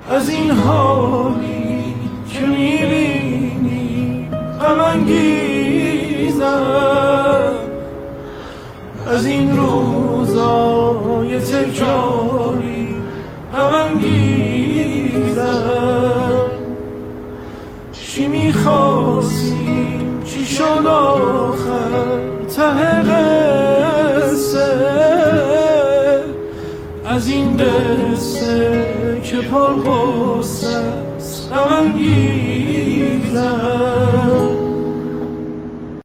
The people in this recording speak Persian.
از این حالی که میبینی غم انگیزم، از این روزای تکراری غم انگیزم. چی میخواستیم چی شد آخر ته قصه، از این قصه که پر غصه است غم انگیزم.